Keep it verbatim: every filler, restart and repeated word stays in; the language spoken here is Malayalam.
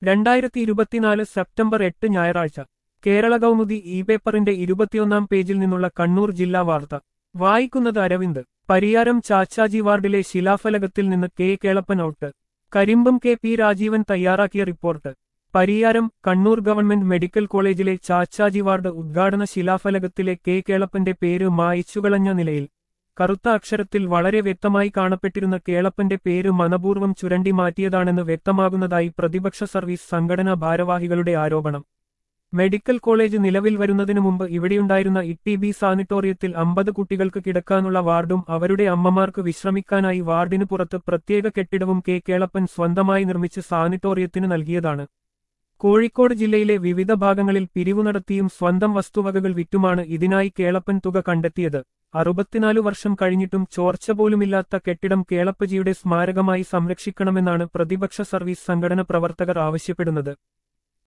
രണ്ടായിരത്തി ഇരുപത്തിനാല് സെപ്റ്റംബർ എട്ട് ഞായറാഴ്ച കേരള കൗമുദി ഇ പേപ്പറിന്റെ ഇരുപത്തിയൊന്നാം പേജിൽ നിന്നുള്ള കണ്ണൂർ ജില്ലാ വാർത്ത വായിക്കുന്നത് അരവിന്ദ്. പരിയാരം ചാച്ചാജി വാർഡിലെ ശിലാഫലകത്തിൽ നിന്ന് K Kelappan out. Karimbam K P Rajeevan തയ്യാറാക്കിയ report. Pariyaram Kannur government medical കോളേജിലെ ചാച്ചാജി വാർഡ് ഉദ്ഘാടന ശിലാഫലകത്തിലെ കെ കേളപ്പന്റെ പേര് മായിച്ചുകളഞ്ഞ നിലയിൽ. കറുത്ത അക്ഷരത്തിൽ വളരെ വ്യക്തമായി കാണപ്പെട്ടിരുന്ന കേളപ്പന്റെ പേര് മനപൂർവ്വം ചുരണ്ടി മാറ്റിയതാണെന്ന് വ്യക്തമാകുന്നതായി പ്രതിപക്ഷ സർവീസ് സംഘടനാ ഭാരവാഹികളുടെ ആരോപണം. മെഡിക്കൽ കോളേജ് നിലവിൽ വരുന്നതിനു മുമ്പ് ഇവിടെയുണ്ടായിരുന്ന ഇ ബി സാനിറ്റോറിയത്തിൽ അമ്പത് കുട്ടികൾക്ക് കിടക്കാനുള്ള വാർഡും അവരുടെ അമ്മമാർക്ക് വിശ്രമിക്കാനായി വാർഡിനു പുറത്ത് പ്രത്യേക കെട്ടിടവും കെ കേളപ്പൻ സ്വന്തമായി നിർമ്മിച്ച് സാനിറ്റോറിയത്തിന് നൽകിയതാണ്. കോഴിക്കോട് ജില്ലയിലെ വിവിധ ഭാഗങ്ങളിൽ പിരിവു നടത്തിയും സ്വന്തം വസ്തുവകകൾ വിറ്റുമാണ് ഇതിനായി കേളപ്പൻ തുക കണ്ടെത്തിയത്. അറുപത്തിനാലു വർഷം കഴിഞ്ഞിട്ടും ചോർച്ച പോലുമില്ലാത്ത കെട്ടിടം കേളപ്പജിയുടെ സ്മാരകമായി സംരക്ഷിക്കണമെന്നാണ് പ്രതിപക്ഷ സർവീസ് സംഘടന പ്രവർത്തകർ ആവശ്യപ്പെടുന്നത്.